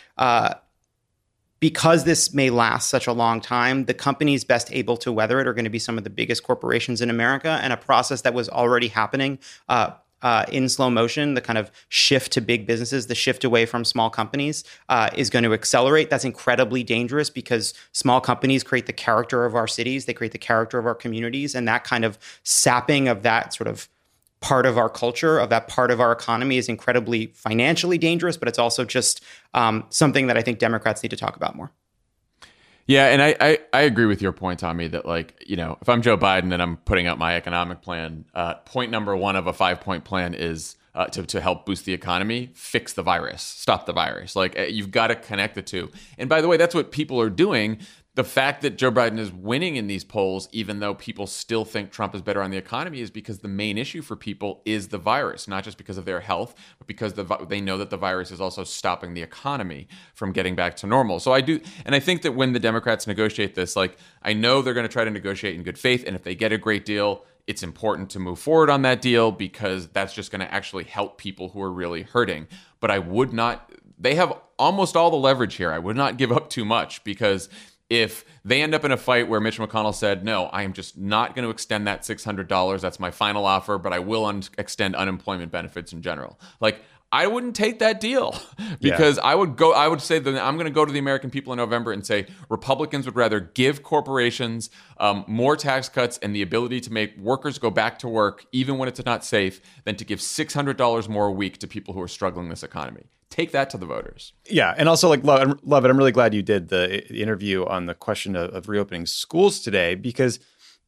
because this may last such a long time, the companies best able to weather it are going to be some of the biggest corporations in America, and a process that was already happening in slow motion. The kind of shift to big businesses, the shift away from small companies is going to accelerate. That's incredibly dangerous because small companies create the character of our cities. They create the character of our communities. And that kind of sapping of that sort of part of our culture, of that part of our economy is incredibly financially dangerous, but it's also just something that I think Democrats need to talk about more. Yeah, and I agree with your point, Tommy, that if I'm Joe Biden and I'm putting out my economic plan, point number one of a 5-point plan is to help boost the economy, fix the virus, stop the virus. You've got to connect the two. And by the way, that's what people are doing. The fact that Joe Biden is winning in these polls, even though people still think Trump is better on the economy, is because the main issue for people is the virus, not just because of their health, but because they know that the virus is also stopping the economy from getting back to normal. So I think that when the Democrats negotiate this, I know they're going to try to negotiate in good faith, and if they get a great deal, it's important to move forward on that deal because that's just going to actually help people who are really hurting. But I would not, they have almost all the leverage here. I would not give up too much because if they end up in a fight where Mitch McConnell said, no, I am just not going to extend that $600. That's my final offer, but I will extend unemployment benefits in general. I wouldn't take that deal because I would say that I'm going to go to the American people in November and say Republicans would rather give corporations more tax cuts and the ability to make workers go back to work, even when it's not safe, than to give $600 more a week to people who are struggling in this economy. Take that to the voters. Yeah. And also, love it. I'm really glad you did the interview on the question of reopening schools today because,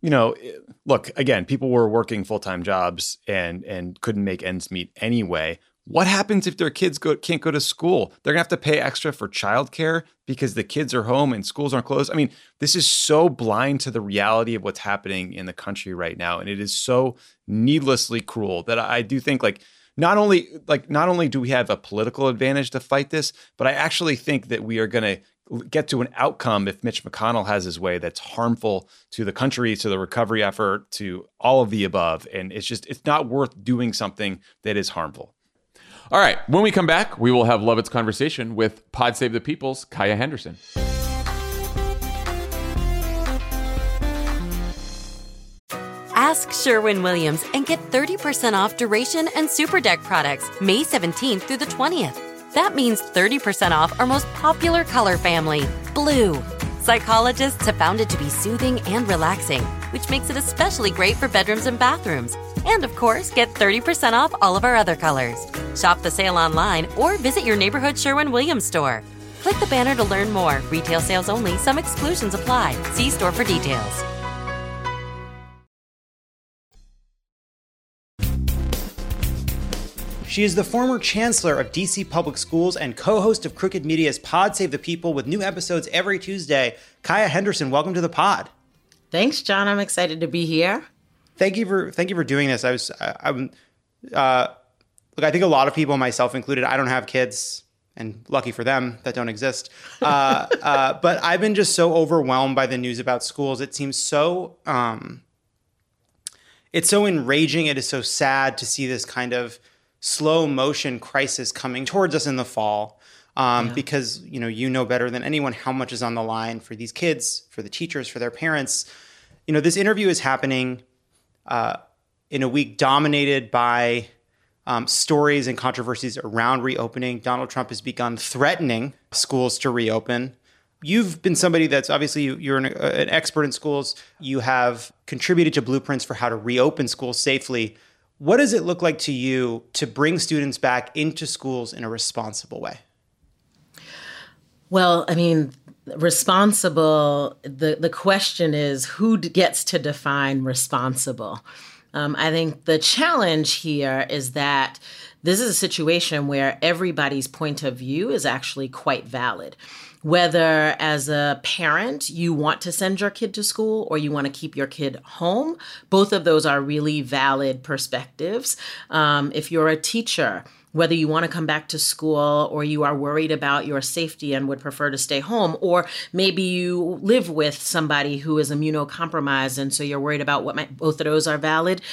look, again, people were working full-time jobs and couldn't make ends meet anyway. What happens if their kids can't go to school? They're going to have to pay extra for childcare because the kids are home and schools aren't closed. I mean, this is so blind to the reality of what's happening in the country right now. And it is so needlessly cruel that I do think not only do we have a political advantage to fight this, but I actually think that we are going to get to an outcome if Mitch McConnell has his way that's harmful to the country, to the recovery effort, to all of the above. And it's not worth doing something that is harmful. All right. When we come back, we will have Lovett's conversation with Pod Save the People's Kaya Henderson. Ask Sherwin-Williams and get 30% off Duration and Super Deck products May 17th through the 20th. That means 30% off our most popular color family, blue. Psychologists have found it to be soothing and relaxing, which makes it especially great for bedrooms and bathrooms. And of course, get 30% off all of our other colors. Shop the sale online or visit your neighborhood Sherwin-Williams store. Click the banner to learn more. Retail sales only. Some exclusions apply. See store for details. She is the former chancellor of DC Public Schools and co-host of Crooked Media's Pod Save the People with new episodes every Tuesday. Kaya Henderson, welcome to the pod. Thanks, John. I'm excited to be here. Thank you for doing this. Look, I think a lot of people, myself included, I don't have kids, and lucky for them that don't exist. But I've been just so overwhelmed by the news about schools. It seems so, it's so enraging. It is so sad to see this kind of slow motion crisis coming towards us in the fall. Because, you know better than anyone how much is on the line for these kids, for the teachers, for their parents. This interview is happening in a week dominated by stories and controversies around reopening. Donald Trump has begun threatening schools to reopen. You've been somebody that's obviously you're an expert in schools. You have contributed to blueprints for how to reopen schools safely. What does it look like to you to bring students back into schools in a responsible way? Well, I mean, responsible, the question is who gets to define responsible? I think the challenge here is that this is a situation where everybody's point of view is actually quite valid. Whether as a parent you want to send your kid to school or you want to keep your kid home, both of those are really valid perspectives. If you're a teacher whether you want to come back to school or you are worried about your safety and would prefer to stay home, or maybe you live with somebody who is immunocompromised and so you're worried about both of those are valid.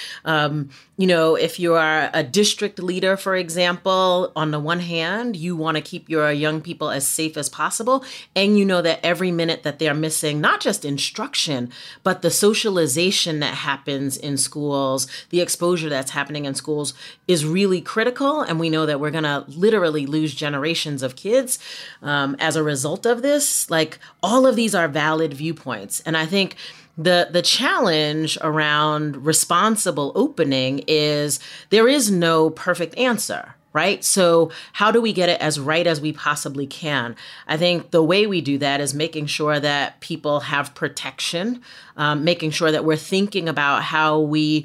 If you are a district leader, for example, on the one hand, you want to keep your young people as safe as possible. And you know that every minute that they're missing, not just instruction, but the socialization that happens in schools, the exposure that's happening in schools is really critical. And we know that we're going to literally lose generations of kids as a result of this. Like, all of these are valid viewpoints. And I think the challenge around responsible opening is there is no perfect answer, right? So how do we get it as right as we possibly can? I think the way we do that is making sure that people have protection, making sure that we're thinking about how we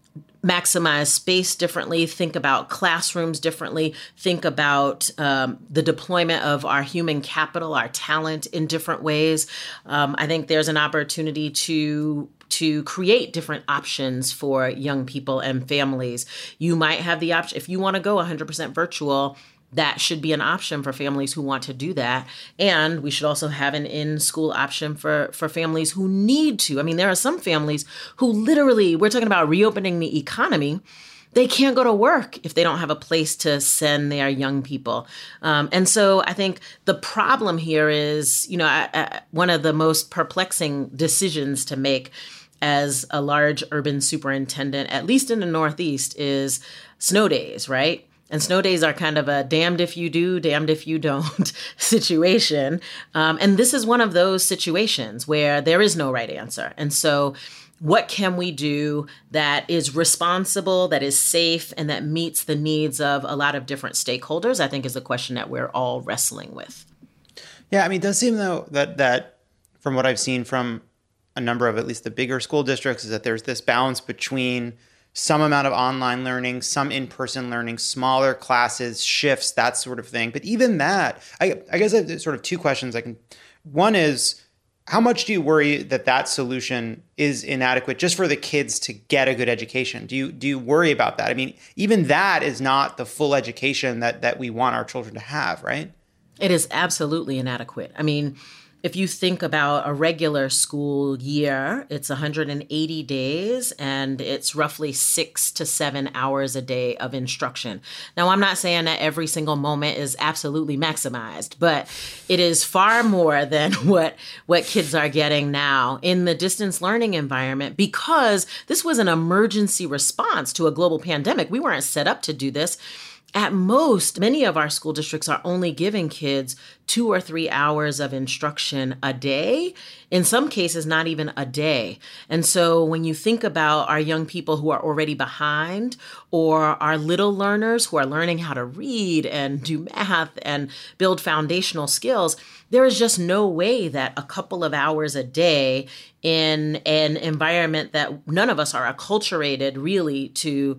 maximize space differently, think about classrooms differently, think about the deployment of our human capital, our talent in different ways. I think there's an opportunity to create different options for young people and families. You might have the option, if you want to go 100% virtual, that should be an option for families who want to do that. And we should also have an in-school option for families who need to. I mean, there are some families who literally, we're talking about reopening the economy, they can't go to work if they don't have a place to send their young people. And so I think the problem here is, one of the most perplexing decisions to make as a large urban superintendent, at least in the Northeast, is snow days, right? And snow days are kind of a damned if you do, damned if you don't situation. And this is one of those situations where there is no right answer. And so what can we do that is responsible, that is safe, and that meets the needs of a lot of different stakeholders, I think is a question that we're all wrestling with. Yeah, I mean, it does seem, though, that from what I've seen from a number of at least the bigger school districts is that there's this balance between some amount of online learning, some in-person learning, smaller classes, shifts, that sort of thing. But even that, I guess I have sort of two questions. One is, how much do you worry that solution is inadequate just for the kids to get a good education? Do you worry about that? I mean, even that is not the full education that we want our children to have, right? It is absolutely inadequate. I mean, if you think about a regular school year, it's 180 days and it's roughly 6 to 7 hours a day of instruction. Now, I'm not saying that every single moment is absolutely maximized, but it is far more than what kids are getting now in the distance learning environment, because this was an emergency response to a global pandemic. We weren't set up to do this. At most, many of our school districts are only giving kids 2 or 3 hours of instruction a day, in some cases, not even a day. And so when you think about our young people who are already behind, or our little learners who are learning how to read and do math and build foundational skills, there is just no way that a couple of hours a day in an environment that none of us are acculturated really to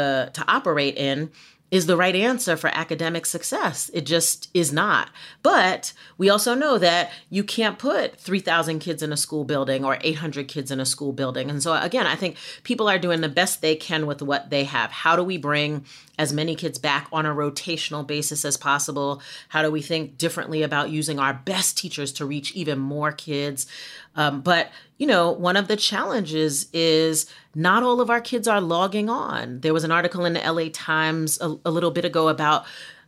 operate in is the right answer for academic success. It just is not. But we also know that you can't put 3,000 kids in a school building or 800 kids in a school building. And so again, I think people are doing the best they can with what they have. How do we bring as many kids back on a rotational basis as possible? How do we think differently about using our best teachers to reach even more kids? But one of the challenges is not all of our kids are logging on. There was an article in the LA Times a little bit ago about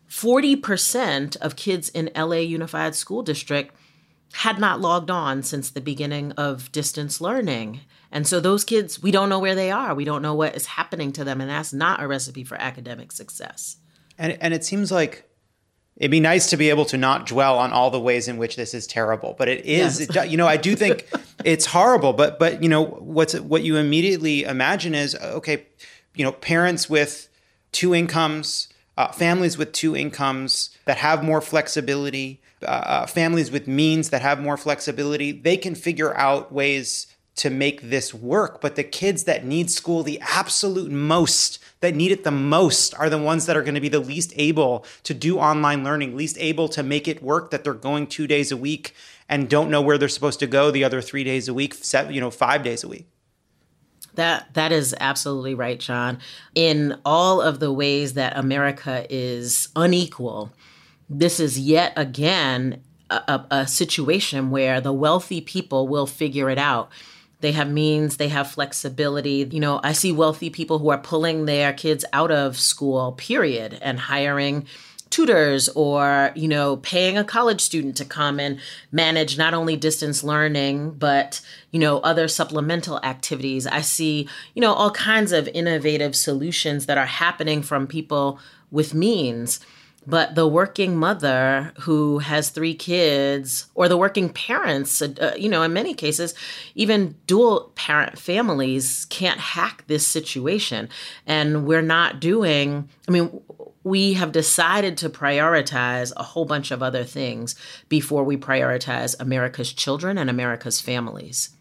40% of kids in LA Unified School District had not logged on since the beginning of distance learning. And so those kids, we don't know where they are. We don't know what is happening to them. And that's not a recipe for academic success. And it seems like it'd be nice to be able to not dwell on all the ways in which this is terrible, but it is. Yes. I do think it's horrible. But what you immediately imagine is, okay, parents with 2 incomes, families with 2 incomes that have more flexibility, families with means that have more flexibility, they can figure out ways to make this work. But the kids that need school the absolute most, that need it the most, are the ones that are going to be the least able to do online learning, least able to make it work, that they're going 2 days a week and don't know where they're supposed to go the other 3 days a week, 5 days a week. That is absolutely right, John. In all of the ways that America is unequal, this is yet again a situation where the wealthy people will figure it out. They have means, they have flexibility. You know, I see wealthy people who are pulling their kids out of school, period, and hiring tutors or, you know, paying a college student to come and manage not only distance learning, but, you know, other supplemental activities. I see, you know, all kinds of innovative solutions that are happening from people with means. But the working mother who has 3 kids, or the working parents, you know, in many cases, even dual parent families can't hack this situation. And we're not doing, I mean, we have decided to prioritize a whole bunch of other things before we prioritize America's children and America's families.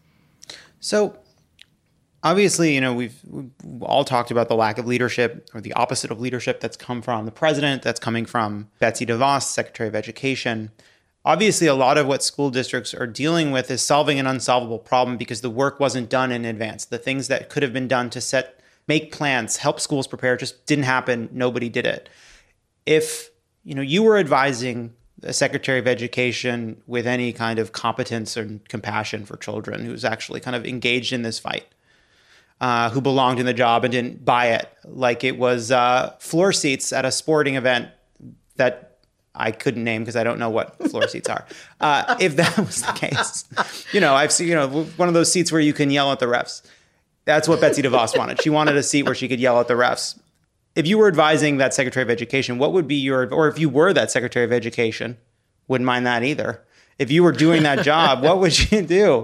So obviously, you know, we've all talked about the lack of leadership, or the opposite of leadership, that's come from the president, that's coming from Betsy DeVos, Secretary of Education. Obviously, a lot of what school districts are dealing with is solving an unsolvable problem because the work wasn't done in advance. The things that could have been done to make plans, help schools prepare, just didn't happen. Nobody did it. If, you know, you were advising a Secretary of Education with any kind of competence and compassion for children who's actually kind of engaged in this fight, who belonged in the job and didn't buy it like it was floor seats at a sporting event that I couldn't name because I don't know what floor seats are. If that was the case, you know, I've seen, you know, one of those seats where you can yell at the refs. That's what Betsy DeVos wanted. She wanted a seat where she could yell at the refs. If you were advising that Secretary of Education, what would be or if you were that Secretary of Education, wouldn't mind that either. If you were doing that job, what would you do?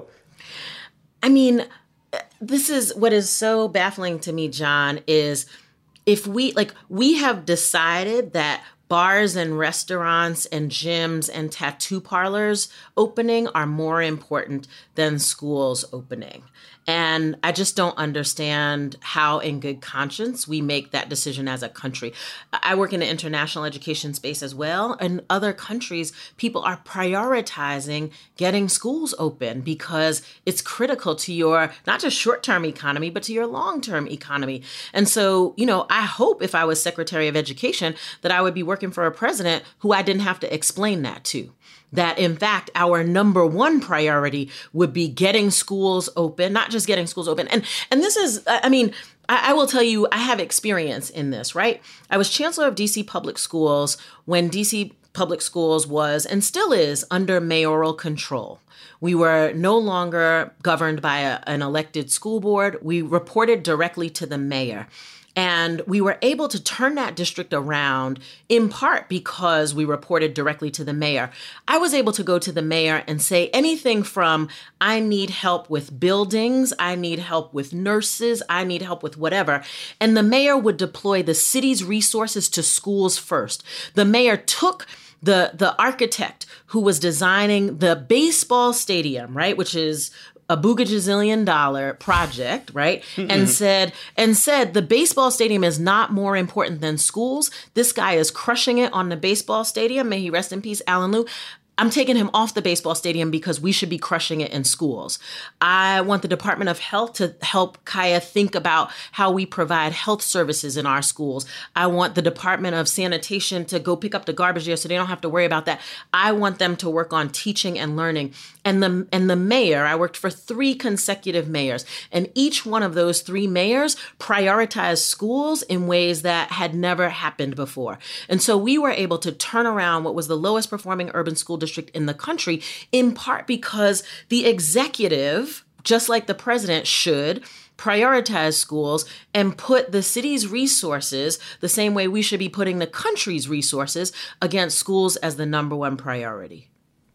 I mean, this is what is so baffling to me, John, is if we have decided that bars and restaurants and gyms and tattoo parlors opening are more important than schools opening. And I just don't understand how in good conscience we make that decision as a country. I work in the international education space as well. In other countries, people are prioritizing getting schools open because it's critical to your, not just short-term economy, but to your long-term economy. And so, you know, I hope if I was Secretary of Education that I would be working for a president who I didn't have to explain that to. That, in fact, our number one priority would be getting schools open, not just getting schools open. And this is, I mean, I will tell you, I have experience in this, right? I was chancellor of DC Public Schools when DC Public Schools was, and still is, under mayoral control. We were no longer governed by an elected school board. We reported directly to the mayor. And we were able to turn that district around in part because we reported directly to the mayor. I was able to go to the mayor and say anything from, I need help with buildings, I need help with nurses, I need help with whatever. And the mayor would deploy the city's resources to schools first. The mayor took the architect who was designing the baseball stadium, right, which is a $boogajazillion project, right? And said the baseball stadium is not more important than schools. This guy is crushing it on the baseball stadium. May he rest in peace, Alan Liu. I'm taking him off the baseball stadium because we should be crushing it in schools. I want the Department of Health to help Kaya think about how we provide health services in our schools. I want the Department of Sanitation to go pick up the garbage there so they don't have to worry about that. I want them to work on teaching and learning. And the mayor, I worked for 3 consecutive mayors, and each one of those 3 mayors prioritized schools in ways that had never happened before. And so we were able to turn around what was the lowest performing urban school district in the country, in part because the executive, just like the president, should prioritize schools and put the city's resources the same way we should be putting the country's resources against schools as the number one priority.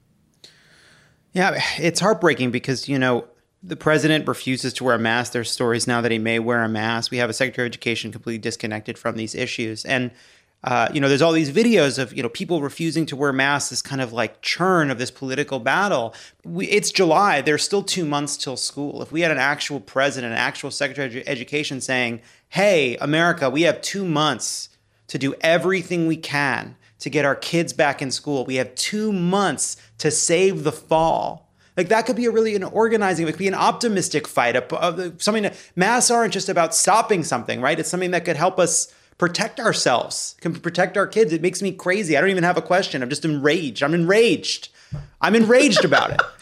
Yeah, it's heartbreaking because, you know, the president refuses to wear a mask. There's stories now that he may wear a mask. We have a Secretary of Education completely disconnected from these issues. And you know, there's all these videos of, you know, people refusing to wear masks, this kind of like churn of this political battle. It's July. There's still 2 months till school. If we had an actual president, an actual Secretary of Education saying, hey, America, we have 2 months to do everything we can to get our kids back in school. We have 2 months to save the fall. Like that could be an organizing, it could be an optimistic fight, something that masks aren't just about stopping something, right? It's something that could help us protect ourselves, can protect our kids. It makes me crazy. I don't even have a question. I'm just enraged. I'm enraged about it.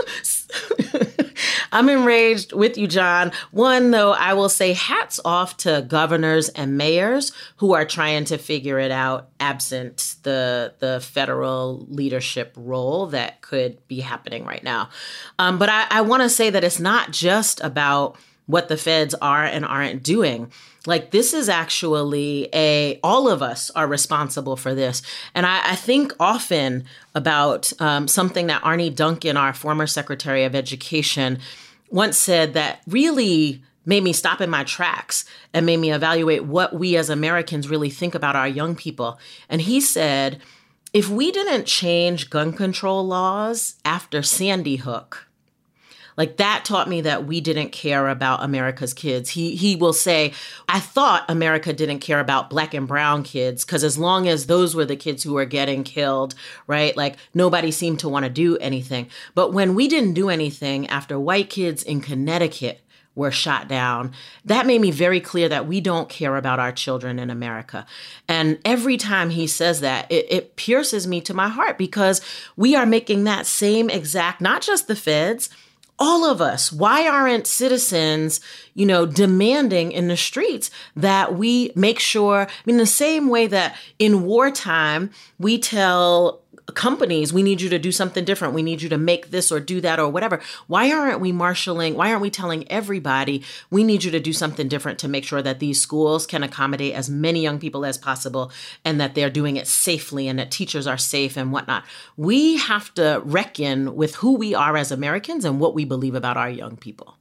I'm enraged with you, John. One, though, I will say hats off to governors and mayors who are trying to figure it out absent the federal leadership role that could be happening right now. But I want to say that it's not just about what the feds are and aren't doing. Like, this is actually all of us are responsible for this. And I think often about something that Arne Duncan, our former Secretary of Education, once said that really made me stop in my tracks and made me evaluate what we as Americans really think about our young people. And he said, if we didn't change gun control laws after Sandy Hook, like that taught me that we didn't care about America's kids. He will say, I thought America didn't care about Black and brown kids because as long as those were the kids who were getting killed, right? Like nobody seemed to want to do anything. But when we didn't do anything after white kids in Connecticut were shot down, that made me very clear that we don't care about our children in America. And every time he says that, it pierces me to my heart because we are making that same exact, not just the feds, all of us. Why aren't citizens, demanding in the streets that we make sure, the same way that in wartime, we tell companies, we need you to do something different. We need you to make this or do that or whatever. Why aren't we telling everybody we need you to do something different to make sure that these schools can accommodate as many young people as possible and that they're doing it safely and that teachers are safe and whatnot? We have to reckon with who we are as Americans and what we believe about our young people.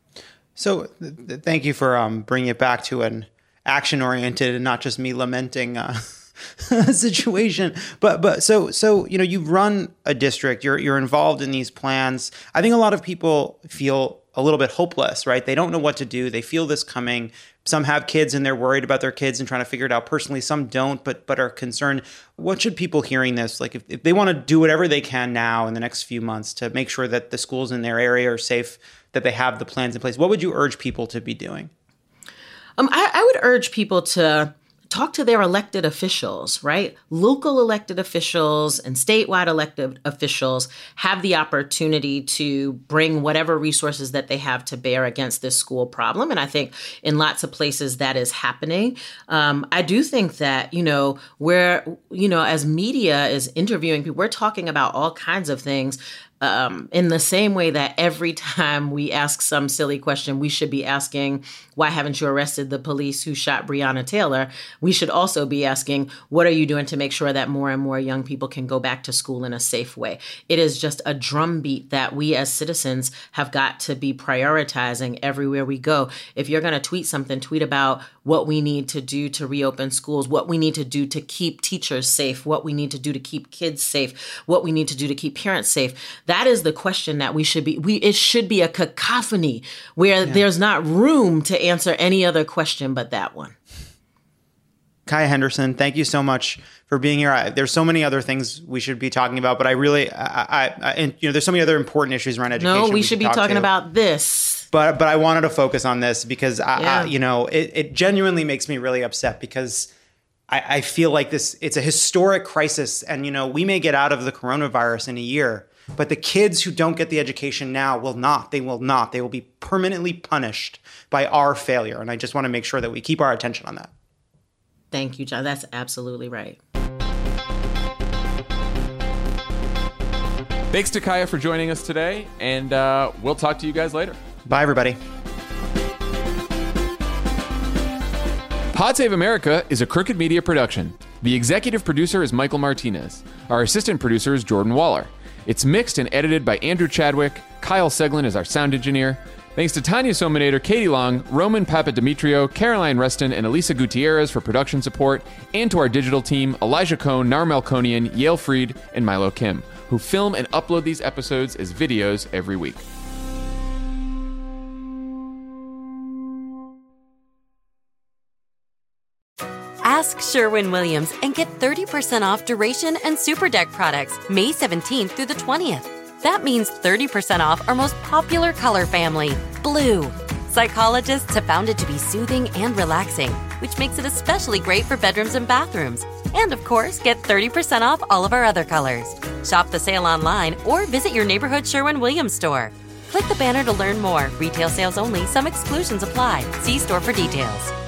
So thank you for bringing it back to an action-oriented and not just me lamenting situation. But so you've run a district, you're involved in these plans. I think a lot of people feel a little bit hopeless, right? They don't know what to do. They feel this coming. Some have kids and they're worried about their kids and trying to figure it out personally. Some don't, but are concerned. What should people hearing this, like if they want to do whatever they can now in the next few months to make sure that the schools in their area are safe, that they have the plans in place, what would you urge people to be doing? I would urge people to talk to their elected officials, right? Local elected officials and statewide elected officials have the opportunity to bring whatever resources that they have to bear against this school problem. And I think in lots of places that is happening. I do think that, as media is interviewing people, we're talking about all kinds of things. In the same way that every time we ask some silly question, we should be asking, why haven't you arrested the police who shot Breonna Taylor? We should also be asking, what are you doing to make sure that more and more young people can go back to school in a safe way? It is just a drumbeat that we as citizens have got to be prioritizing everywhere we go. If you're going to tweet something, tweet about what we need to do to reopen schools, what we need to do to keep teachers safe, what we need to do to keep kids safe, what we need to do to keep parents safe. That is the question that we should be. It should be a cacophony where there's not room to answer any other question but that one. Kaya Henderson, thank you so much for being here. There's so many other things we should be talking about, but I really, there's so many other important issues around education. No, we should be talking about this. But I wanted to focus on this because it genuinely makes me really upset because I feel like it's a historic crisis, and we may get out of the coronavirus in a year, but the kids who don't get the education now will not. They will not. They will be permanently punished by our failure, and I just want to make sure that we keep our attention on that. Thank you, John. That's absolutely right. Thanks to Kaya for joining us today, and we'll talk to you guys later. Bye, everybody. Pod Save America is a Crooked Media production. The executive producer is Michael Martinez. Our assistant producer is Jordan Waller. It's mixed and edited by Andrew Chadwick. Kyle Seglin is our sound engineer. Thanks to Tanya Sominator, Katie Long, Roman Papadimitriou, Caroline Reston, and Elisa Gutierrez for production support, and to our digital team, Elijah Cohn, Nar Melkonian, Yale Freed, and Milo Kim, who film and upload these episodes as videos every week. Ask Sherwin-Williams and get 30% off Duration and Super Deck products May 17th through the 20th. That means 30% off our most popular color family, blue. Psychologists have found it to be soothing and relaxing, which makes it especially great for bedrooms and bathrooms. And of course, get 30% off all of our other colors. Shop the sale online or visit your neighborhood Sherwin-Williams store. Click the banner to learn more. Retail sales only. Some exclusions apply. See store for details.